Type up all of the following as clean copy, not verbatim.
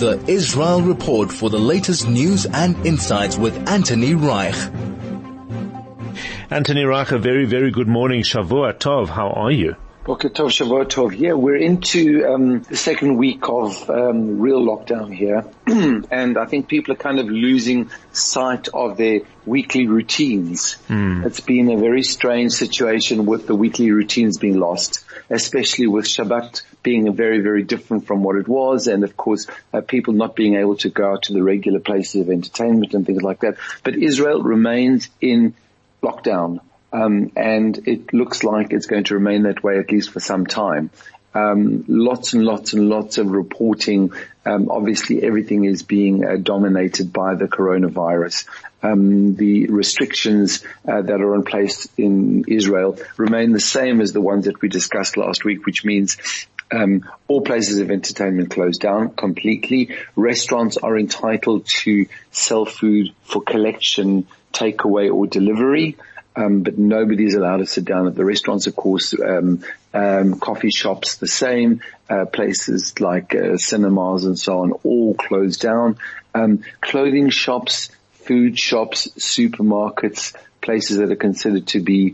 The Israel Report for the latest news and insights with Anthony Reich. Anthony Reich, a very, very good morning. Shavua Tov, how are you? Boker Tov, Shavua Tov. Yeah, we're into the second week of real lockdown here. And I think people are kind of losing sight of their weekly routines. It's been a very strange situation with the weekly routines being lost, especially with Shabbat being very, very different from what it was. And of course, people not being able to go out to the regular places of entertainment and things like that. But Israel remains in lockdown. And it looks like it's going to remain that way at least for some time. Lots and lots and lots of reporting. Obviously everything is being dominated by the coronavirus. The restrictions that are in place in Israel remain the same as the ones that we discussed last week, which means all places of entertainment closed down completely. Restaurants are entitled to sell food for collection, takeaway or delivery. But nobody's allowed to sit down at the restaurants, of course. Coffee shops the same, places like cinemas and so on, all closed down. Clothing shops, food shops, supermarkets, places that are considered to be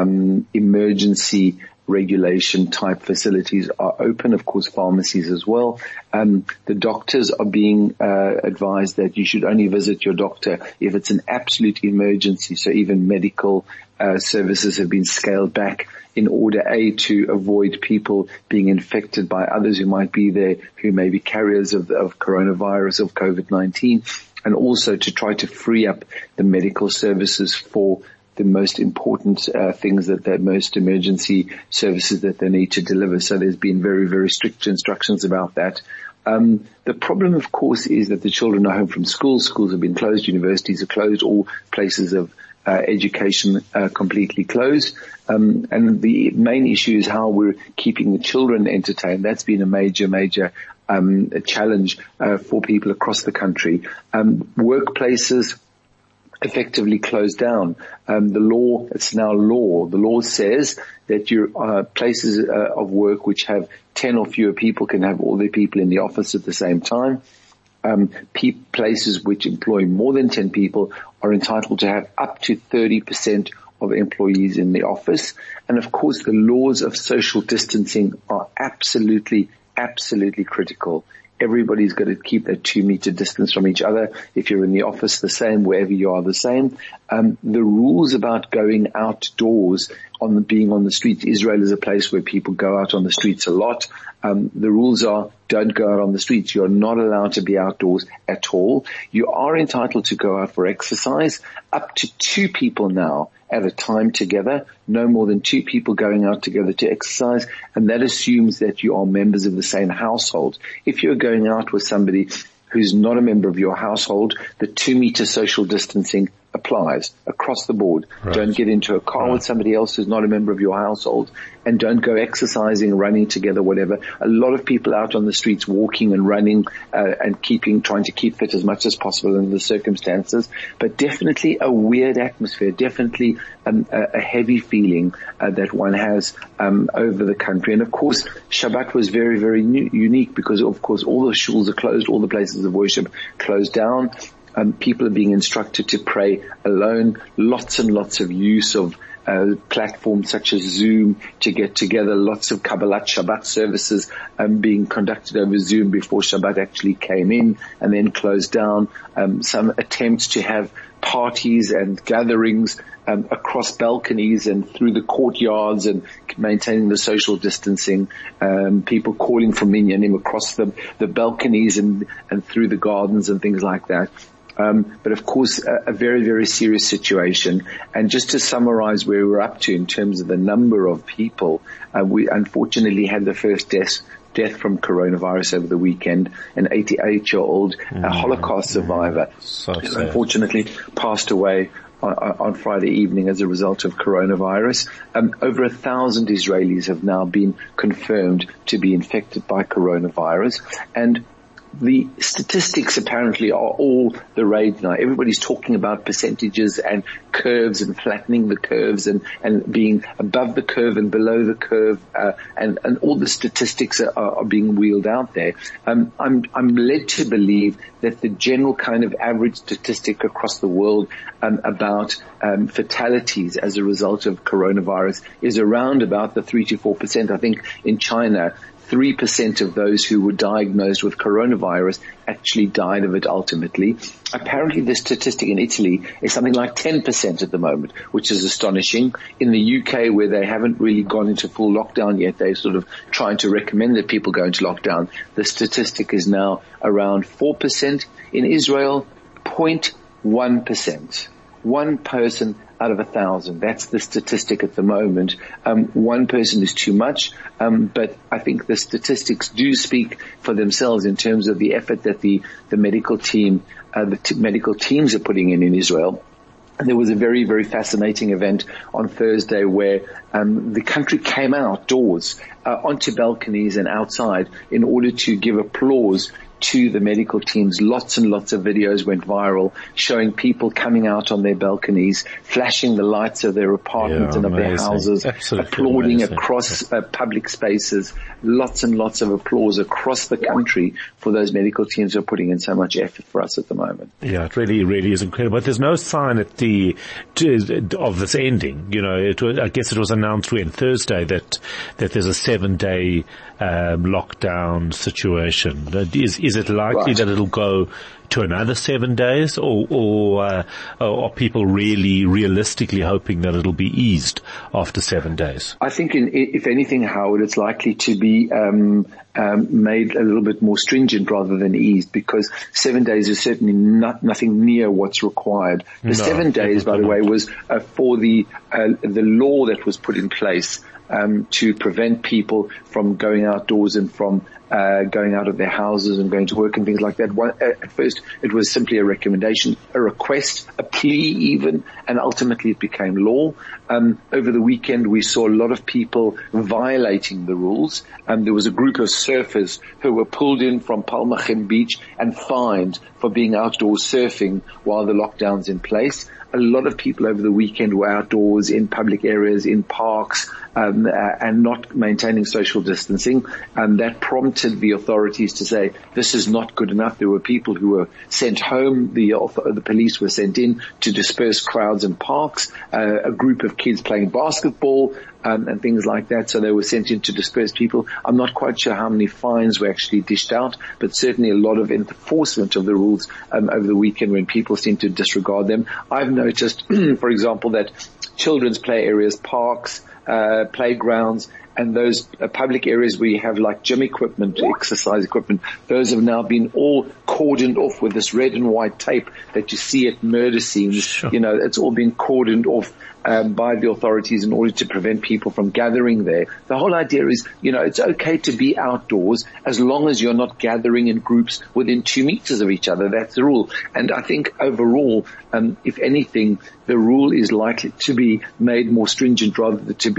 emergency regulation type facilities are open, of course pharmacies as well. The doctors are being advised that you should only visit your doctor if it's an absolute emergency. So even medical services have been scaled back in order to avoid people being infected by others who might be there, who may be carriers of coronavirus, of COVID-19, and also to try to free up the medical services for the most important things, that the most emergency services that they need to deliver. So there's been very, very strict instructions about that. The problem, of course, is that the children are home from school. Schools have been closed. Universities are closed. All places of education completely closed. And the main issue is how we're keeping the children entertained. That's been a major, major a challenge for people across the country. Workplaces effectively closed down. The law, it's now law. The law says that your places of work which have 10 or fewer people can have all their people in the office at the same time. Places which employ more than 10 people are entitled to have up to 30% of employees in the office. And of course, the laws of social distancing are absolutely critical. Everybody's got to keep that 2-meter distance from each other. If you're in the office, the same. Wherever you are, the same. The rules about going outdoors, being on the streets. Israel is a place where people go out on the streets a lot. The rules are, don't go out on the streets. You're not allowed to be outdoors at all. You are entitled to go out for exercise. Up to 2 people now at a time together. No more than 2 people going out together to exercise. And that assumes that you are members of the same household. If you're going out with somebody who's not a member of your household, the 2-meter social distancing applies across the board. Right. Don't get into a car with somebody else who's not a member of your household, and don't go exercising, running together, whatever. A lot of people out on the streets walking and running and trying to keep fit as much as possible in the circumstances, but definitely a weird atmosphere, definitely a heavy feeling that one has over the country. And of course, Shabbat was very, very unique because of course all the shuls are closed, all the places of worship closed down. People are being instructed to pray alone. Lots and lots of use of platforms such as Zoom to get together. Lots of Kabbalat Shabbat services being conducted over Zoom before Shabbat actually came in and then closed down. Some attempts to have parties and gatherings across balconies and through the courtyards and maintaining the social distancing. People calling from minyanim across the balconies and through the gardens and things like that. But of course, a very, very serious situation. And just to summarize where we're up to in terms of the number of people, we unfortunately had the first death from coronavirus over the weekend, an 88-year-old Holocaust survivor who unfortunately passed away on Friday evening as a result of coronavirus. Over 1,000 Israelis have now been confirmed to be infected by coronavirus. And the statistics apparently are all the rage now. Everybody's talking about percentages and curves and flattening the curves and being above the curve and below the curve, and all the statistics are being wheeled out there. I'm led to believe that the general kind of average statistic across the world about fatalities as a result of coronavirus is around about the 3 to 4%. I think in China, 3% of those who were diagnosed with coronavirus actually died of it ultimately. Apparently the statistic in Italy is something like 10% at the moment, which is astonishing. In the UK, where they haven't really gone into full lockdown yet, they're sort of trying to recommend that people go into lockdown. The statistic is now around 4%. In Israel, 0.1%. One person out of 1,000. That's the statistic at the moment. One person is too much, but I think the statistics do speak for themselves in terms of the effort that the medical team, medical teams are putting in Israel. And there was a very, very fascinating event on Thursday where the country came outdoors onto balconies and outside in order to give applause to the medical teams. Lots and lots of videos went viral showing people coming out on their balconies, flashing the lights of their apartments and of their houses, absolutely applauding amazing. Across public spaces. Lots and lots of applause across the country for those medical teams who are putting in so much effort for us at the moment. Yeah, it really, really is incredible. But there's no sign of this ending. You know, I guess it was announced on Thursday that there's a 7-day lockdown situation. Is it likely that it'll go to another 7 days, or are people really realistically hoping that it'll be eased after 7 days? I think, if anything, Howard, it's likely to be made a little bit more stringent rather than eased, because 7 days is certainly nothing near what's required. The 7 days, by the way, was for the law that was put in place to prevent people from going outdoors and from going out of their houses and going to work and things like that. At first, it was simply a recommendation, a request, a plea even, and ultimately it became law. Over the weekend, we saw a lot of people violating the rules. There was a group of surfers who were pulled in from Palmachim Beach and fined for being outdoors surfing while the lockdown's in place. A lot of people over the weekend were outdoors in public areas, in parks, and not maintaining social distancing. That prompted the authorities to say, this is not good enough. There were people who were sent home. The police were sent in to disperse crowds in parks. A group of kids playing basketball, and things like that. So they were sent in to disperse people. I'm not quite sure how many fines were actually dished out, but certainly a lot of enforcement of the rules over the weekend when people seem to disregard them. I've noticed, for example, that children's play areas, parks, playgrounds, and those public areas where you have like gym equipment, exercise equipment, those have now been all cordoned off with this red and white tape that you see at murder scenes. Sure. You know, it's all been cordoned off by the authorities in order to prevent people from gathering there. The whole idea is, you know, it's okay to be outdoors as long as you're not gathering in groups within 2 meters of each other. That's the rule. And I think overall, if anything, the rule is likely to be made more stringent rather than to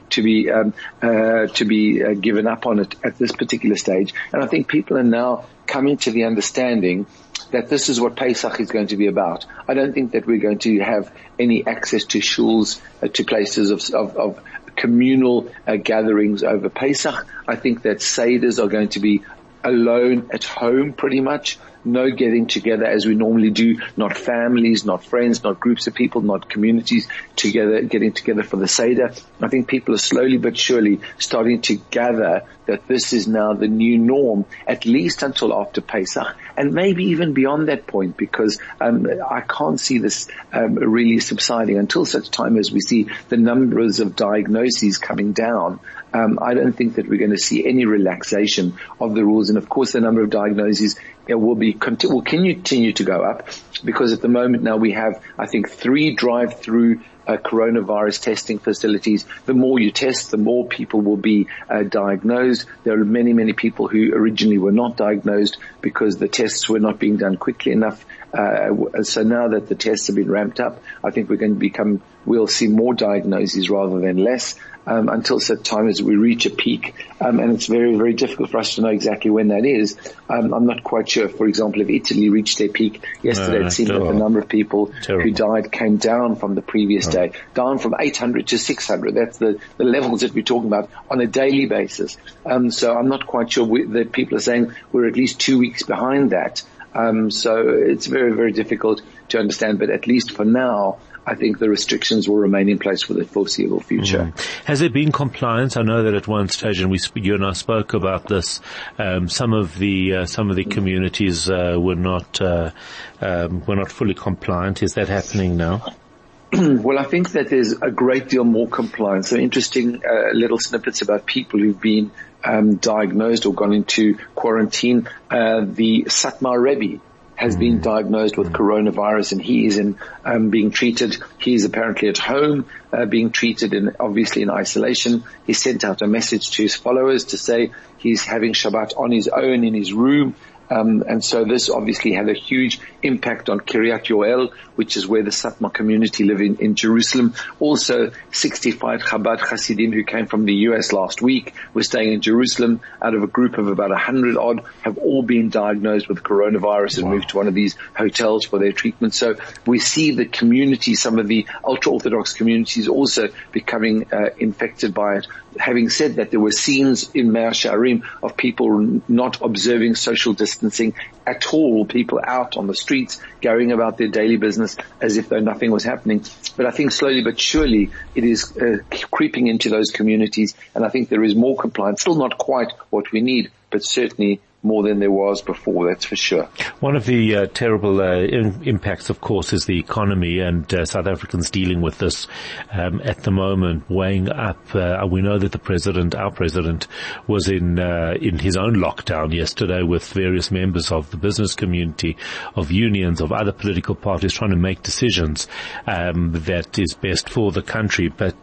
be given up on it at this particular stage. And I think people are now coming to the understanding that this is what Pesach is going to be about. I don't think that we're going to have any access to shuls, to places of communal gatherings over Pesach. I think that Seders are going to be alone at home pretty much. No getting together as we normally do, not families, not friends, not groups of people, not communities together, getting together for the Seder. I think people are slowly but surely starting to gather that this is now the new norm, at least until after Pesach, and maybe even beyond that point, because I can't see this really subsiding until such time as we see the numbers of diagnoses coming down. I don't think that we're going to see any relaxation of the rules, and of course the number of diagnoses will continue to go up, because at the moment now we have, I think, 3 drive-through coronavirus testing facilities. The more you test, the more people will be diagnosed. There are many, many people who originally were not diagnosed because the tests were not being done quickly enough. So now that the tests have been ramped up, I think we'll see more diagnoses rather than less. Until such time as we reach a peak. And it's very, very difficult for us to know exactly when that is. I'm not quite sure. For example, if Italy reached their peak yesterday, it seemed that the number of people who died came down from the previous day, down from 800 to 600. That's the levels that we're talking about on a daily basis. So I'm not quite sure that people are saying we're at least 2 weeks behind that. So it's very, very difficult to understand, but at least for now, I think the restrictions will remain in place for the foreseeable future. Has there been compliance? I know that at one stage, and you and I spoke about this, some of the communities were not fully compliant. Is that happening now? Well, I think that there's a great deal more compliance. So interesting little snippets about people who've been diagnosed or gone into quarantine. The Satmar Rebbe has been diagnosed with coronavirus, and he is being treated. He is apparently at home, being treated obviously in isolation. He sent out a message to his followers to say he's having Shabbat on his own in his room. And so this obviously had a huge impact on Kiryat Yoel, which is where the Satmar community live in Jerusalem. Also, 65 Chabad Hasidim who came from the US last week were staying in Jerusalem out of a group of about 100 odd have all been diagnosed with coronavirus and moved to one of these hotels for their treatment. So we see the community, some of the ultra-Orthodox communities also becoming infected by it. Having said that, there were scenes in Mea Shearim of people not observing social distancing at all, people out on the streets going about their daily business as if though nothing was happening. But I think slowly but surely it is creeping into those communities, and I think there is more compliance. Still not quite what we need, but certainly more than there was before, that's for sure. One of the terrible impacts, of course, is the economy, and South Africans dealing with this at the moment, weighing up. We know that our president, was in his own lockdown yesterday with various members of the business community, of unions, of other political parties, trying to make decisions that is best for the country. But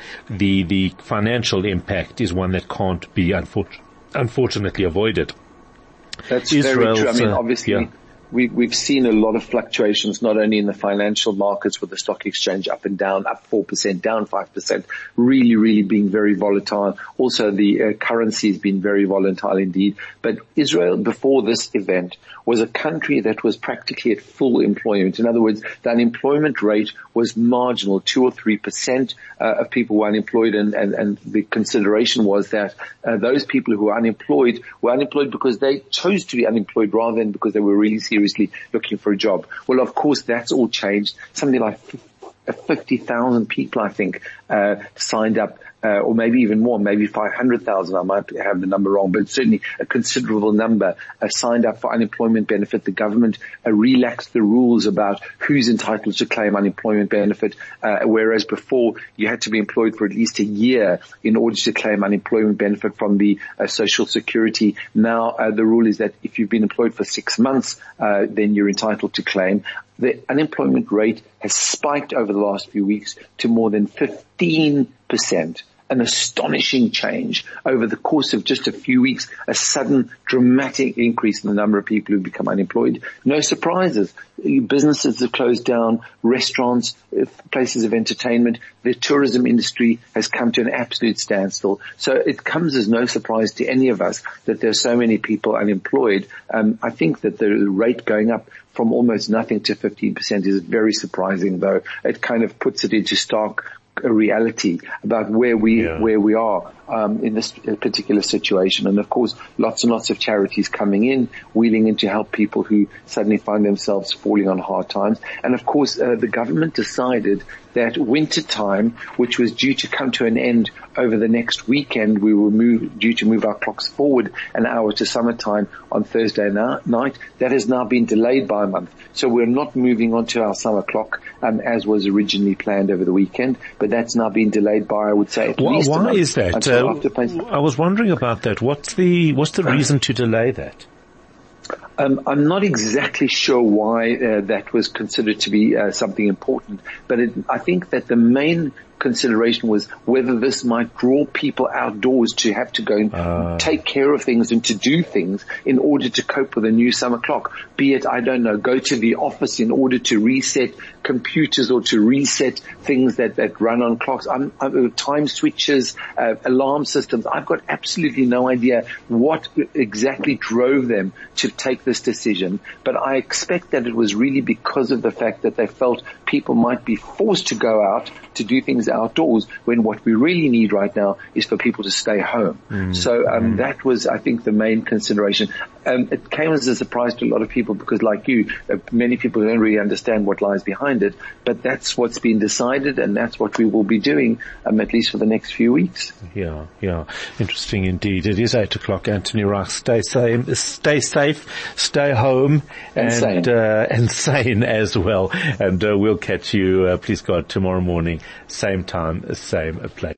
the financial impact is one that can't be unfortunately avoided. That's very true. I mean, obviously, we've seen a lot of fluctuations, not only in the financial markets with the stock exchange up and down, up 4%, down 5%, really, really being very volatile. Also, the currency has been very volatile indeed. But Israel, before this event, was a country that was practically at full employment. In other words, the unemployment rate was marginal, 2 or 3% of people were unemployed, and the consideration was that those people who were unemployed because they chose to be unemployed rather than because they were really seriously looking for a job. Well, of course, that's all changed. Something like 50,000 people, I think, signed up, or maybe even more, maybe 500,000. I might have the number wrong, but certainly a considerable number signed up for unemployment benefit. The government relaxed the rules about who's entitled to claim unemployment benefit, whereas before you had to be employed for at least a year in order to claim unemployment benefit from the Social Security. Now the rule is that if you've been employed for 6 months, then you're entitled to claim. The unemployment rate has spiked over the last few weeks to more than 15%. An astonishing change over the course of just a few weeks, a sudden dramatic increase in the number of people who become unemployed. No surprises. Businesses have closed down, restaurants, places of entertainment, the tourism industry has come to an absolute standstill. So it comes as no surprise to any of us that there are so many people unemployed. I think that the rate going up from almost nothing to 15% is very surprising, though. It kind of puts it into stark reality about where we are in this particular situation. And of course, lots and lots of charities coming in, wheeling in to help people who suddenly find themselves falling on hard times. And of course, the government decided that winter time, which was due to come to an end over the next weekend, we were due to move our clocks forward an hour to summertime on Thursday night. That has now been delayed by a month. So we're not moving on to our summer clock as was originally planned over the weekend, but that's now been delayed by, I would say, at least a month. Why is that? I was wondering about that. What's the reason to delay that? I'm not exactly sure why that was considered to be something important, but I think that the main consideration was whether this might draw people outdoors to have to go and take care of things and to do things in order to cope with a new summer clock. Be it, I don't know, go to the office in order to reset computers or to reset things that run on clocks. Time switches, alarm systems. I've got absolutely no idea what exactly drove them to take this decision, but I expect that it was really because of the fact that they felt people might be forced to go out to do things outdoors when what we really need right now is for people to stay home. That was, I think, the main consideration. It came as a surprise to a lot of people because, like you, many people don't really understand what lies behind it, but that's what's been decided and that's what we will be doing, at least for the next few weeks. Yeah. Interesting indeed. It is 8 o'clock. Anthony Reich, stay safe, stay home, and sane as well. And we'll catch you, please God, tomorrow morning, same time, same place.